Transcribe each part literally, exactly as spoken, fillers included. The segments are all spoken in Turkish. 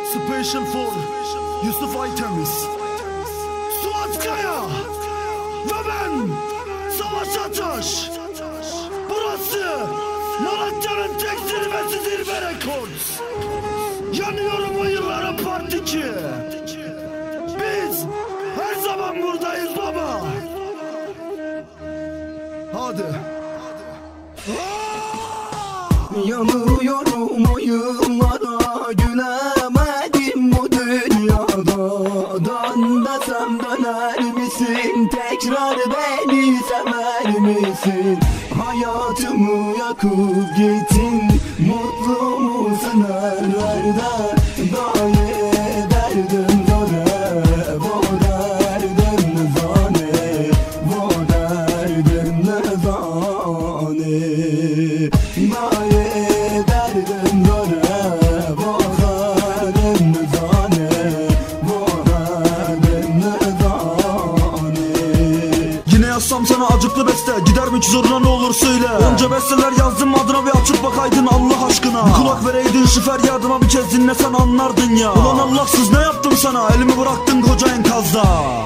Special for Yusuf Aytemiz, Suat Kaya ve ben Savaş Ataş. Burası Malatya'nın tek zirvesi Zirve Records. Yanıyorum o yıllara part iki. Biz her zaman buradayız baba. Hadi. Yanıyorum o yıllara, gülemedim bu dünyada. Dön desem döner misin, tekrar beni sever misin? Hayatımı yakıp gittin, mutlu musun ellerde? Daye derdim zore, bu derdim zane, bu derdim zane. Daye derdim zore, bu derdim zane, bu derdim zane. Yine yazsam sana acıklı beste, gider mi ki zoruna, ne olur söyle. Onca besteler yazdım adına, bir açıp bakaydın Allah aşkına. Bir kulak vereydin şu feryadıma, bir kez dinlesen anlardın ya. Ulan Allahsız ne yaptım sana, elimi bıraktın koca enkazda.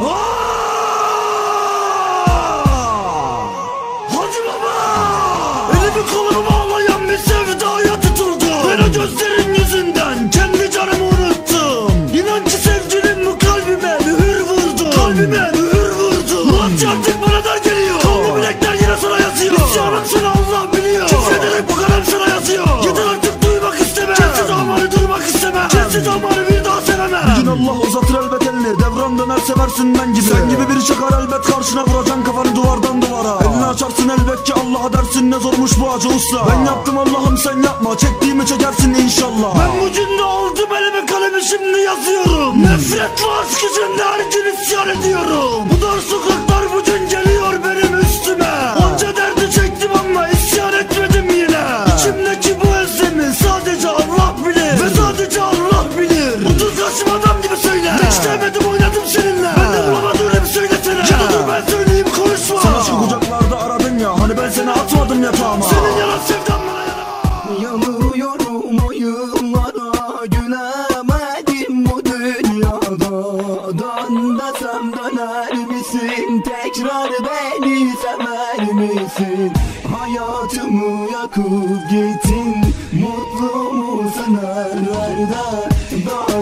Hadi baba. Elimi kolumu bağlayan bir sevdaya tutuldu. Ben o gözlerin yüzünden kendi canımı unuttum. İnan ki sevgilim bu kalbime mühür vurdu. Kalbime mühür vurdu. Muhatçı artık bana dar geliyor. Kanlı bilekler yine sana yazıyor. İsyanım sana Allah biliyor. Küfrederek bu kalem sana yazıyor. Yeter artık duymak istemem. Kimse damarı durmak istemem. Kimse damarı bir daha sevemem. Bir gün Allah uzatır elbet elini, devran döner seversin ben gibi. Sen gibi biri çakar elbet karşına, vuracaksın kafanı duvardan duvara. Elini açarsın elbet ki Allah'a dersin, ne zormuş bu acı usta. Ben yaptım Allah'ım sen yapma, çektiğimi çekersin inşallah. Ben bu cümle aldım elime kalemi, şimdi yazıyorum. Nefretle aşk yüzünde her gün isyan ediyorum. Bu dar sokaklar bugün geliyor benim üstüme. Onca derdi çektim ama isyan etmedim yine. İçimdeki bu özlemi sadece Allah bilir. Ve sadece Allah bilir. Otuz yaşım adam gibi söyle. Tek istemedim oynadım seninle. Ben de bulamadım öyle bir söylesene. Ya da dur ben söyleyeyim konuşma. Sen aşkı kucaklarda aradın ya, hani ben seni atmadım yatağıma. Senin yalan sevdan bana yalan. Yanıyorum o yıllara, gülemedim bu dünyada. Dön desem döner misin, tekrar beni sever misin? Hayatımı yakıp gittin, mutlu musun ellerde?